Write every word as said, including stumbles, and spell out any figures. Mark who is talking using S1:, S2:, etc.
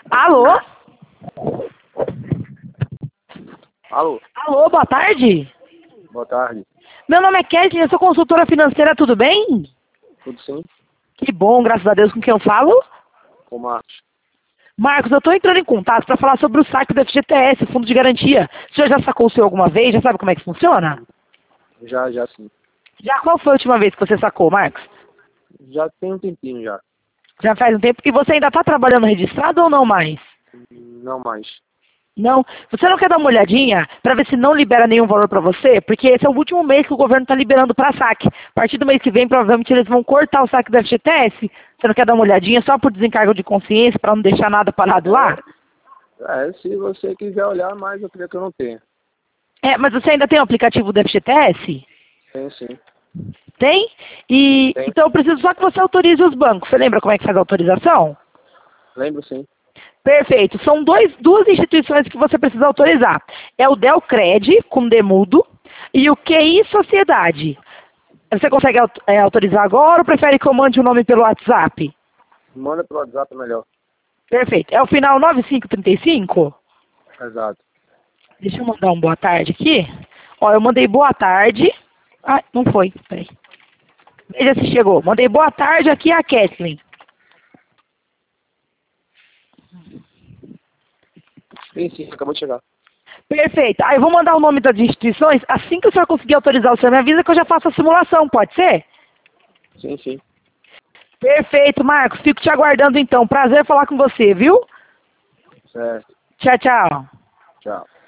S1: Alô?
S2: Alô,
S1: Alô, boa tarde.
S2: boa tarde.
S1: Meu nome é Kathleen, eu sou consultora financeira, tudo bem?
S2: Tudo sim?
S1: Que bom, graças a Deus, com quem eu falo?
S2: Com o Marcos.
S1: Marcos, eu estou entrando em contato para falar sobre o saque do F G T S, Fundo de Garantia. O senhor já sacou o seu alguma vez? Já sabe como é que funciona?
S2: Já, já sim.
S1: Já qual foi a última vez que você sacou, Marcos?
S2: Já tem um tempinho já.
S1: Já faz um tempo. E você ainda está trabalhando registrado ou não mais?
S2: Não mais.
S1: Não? Você não quer dar uma olhadinha para ver se não libera nenhum valor para você? Porque esse é o último mês que o governo está liberando para saque. A partir do mês que vem, provavelmente eles vão cortar o saque do F G T S. Você não quer dar uma olhadinha só por desencargo de consciência, para não deixar nada parado lá?
S2: É, se você quiser olhar, mas eu creio que eu não tenho.
S1: É, mas você ainda tem o aplicativo do F G T S?
S2: Tenho sim.
S1: Tem? E
S2: Tenho.
S1: então eu preciso só que você autorize os bancos. Você lembra como é que faz a autorização?
S2: Lembro sim.
S1: Perfeito. São dois, duas instituições que você precisa autorizar. É o Delcred, com Demudo, e o Q I Sociedade. Você consegue aut- é, autorizar agora ou prefere que eu mande o nome pelo WhatsApp?
S2: Manda pelo WhatsApp melhor.
S1: Perfeito. É o final nove cinco três cinco?
S2: Exato.
S1: Deixa eu mandar um boa tarde aqui. Ó, eu mandei boa tarde. Ah, não foi. Peraí. Veja se chegou. Mandei boa tarde aqui a Kathleen.
S2: Sim, sim, acabou de chegar.
S1: Perfeito. Aí eu vou mandar o nome das instituições. Assim que o senhor conseguir autorizar, o senhor me avisa que eu já faço a simulação, pode ser?
S2: Sim, sim.
S1: Perfeito, Marcos. Fico te aguardando então. Prazer falar com você, viu?
S2: Certo.
S1: Tchau, tchau.
S2: Tchau.